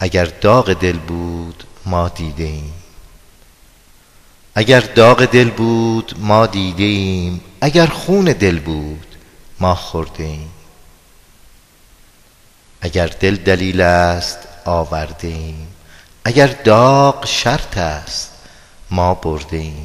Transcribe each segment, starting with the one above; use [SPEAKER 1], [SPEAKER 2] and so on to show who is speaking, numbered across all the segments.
[SPEAKER 1] اگر داغ دل بود ما دیده ایم. اگر داغ دل بود ما دیده ایم، اگر خون دل بود ما خورده ایم. اگر دل دلیل است آورده ایم، اگر داغ شرط است ما برده ایم.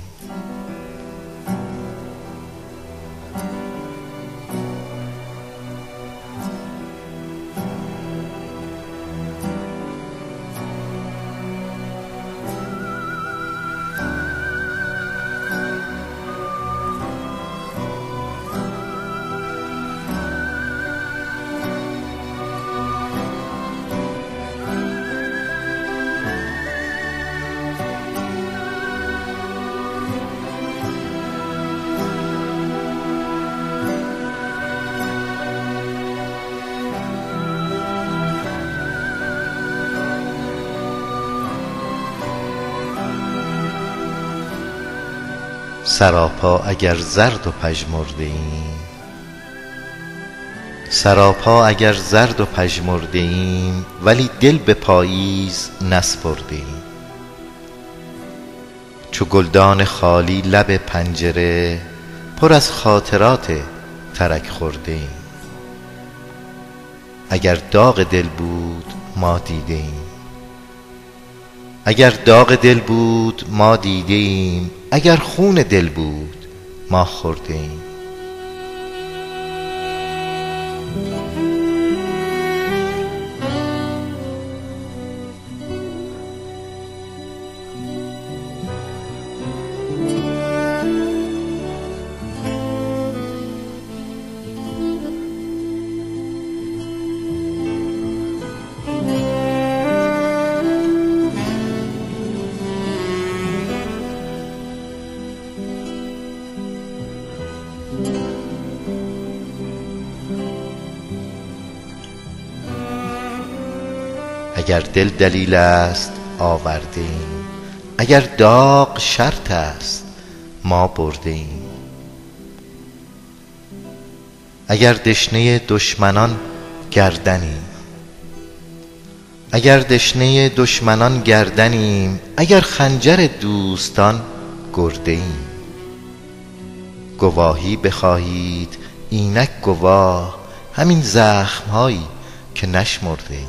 [SPEAKER 1] سراپا اگر زرد و پژمرده ایم، سراپا اگر زرد و پژمرده ایم، ولی دل به پاییز نسپرده ایم. چو گلدان خالی لب پنجره، پر از خاطرات ترک خورده ایم. اگر داغ دل بود ما دیده ایم. اگر داغ دل بود ما دیده ایم، اگر خون دل بود ما خورده ایم. اگر دل دلیل است آورده ایم، اگر داغ شرط است ما برده ایم. اگر دشنه دشمنان گردنیم، اگر دشنه دشمنان گردنیم، اگر خنجر دوستان گرده ایم. گواهی بخواهید اینک گواه، همین زخم‌هایی که نشمرده ایم.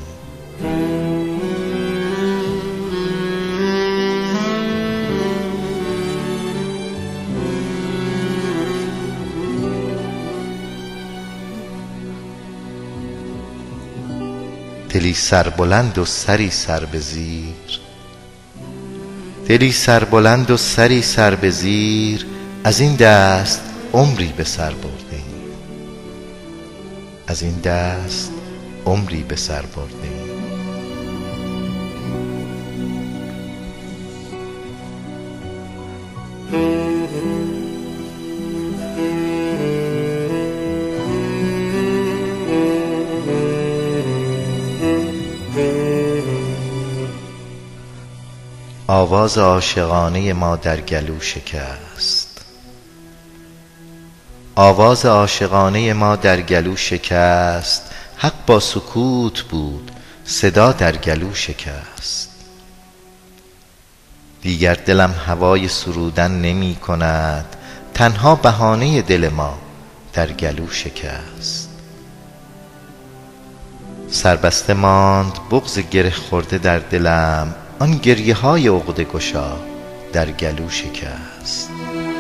[SPEAKER 1] دلی سربلند و سری سر به زیر، دلی سربلند و سری سر به زیر، از این دست عمری به سر برده ایم. از این دست عمری به سر برده ایم. آواز عاشقانه ما در گلو شکست، آواز عاشقانه ما در گلو شکست. حق با سکوت بود صدا در گلو شکست. دیگر دلم هوای سرودن نمی کند، تنها بهانه دل ما در گلو شکست. سربسته ماند بغض گره خورده در دلم، آن گریه های عقده گشا در گلو شکست.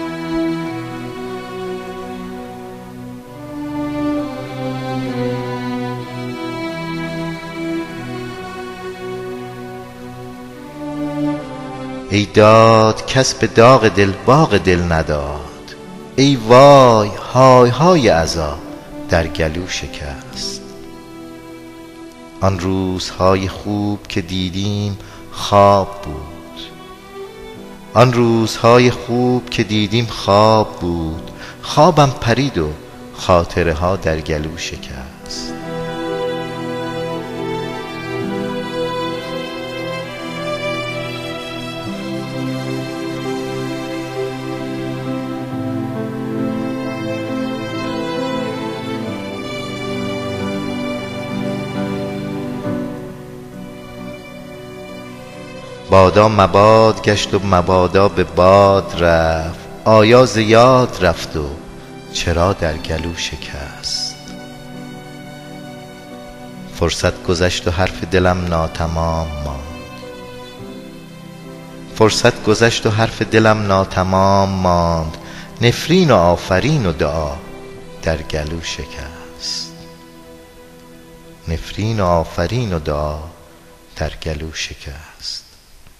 [SPEAKER 1] ای داد کس به داغ دل باغ دل نداد، ای وای های های عزا در گلو شکست. آن روزهای خوب که دیدیم خواب بود، آن روزهای خوب که دیدیم خواب بود. خوابم پرید و خاطره ها در گلو شکست. بادا مباد گشت و مبادا به باد رفت، آیا ز یاد رفت و چرا در گلو شکست. فرصت گذشت و حرف دلم ناتمام ماند، فرصت گذشت و حرف دلم ناتمام ماند، نفرین و آفرین و دعا در گلو شکست. نفرین و آفرین و دعا در گلو شکست.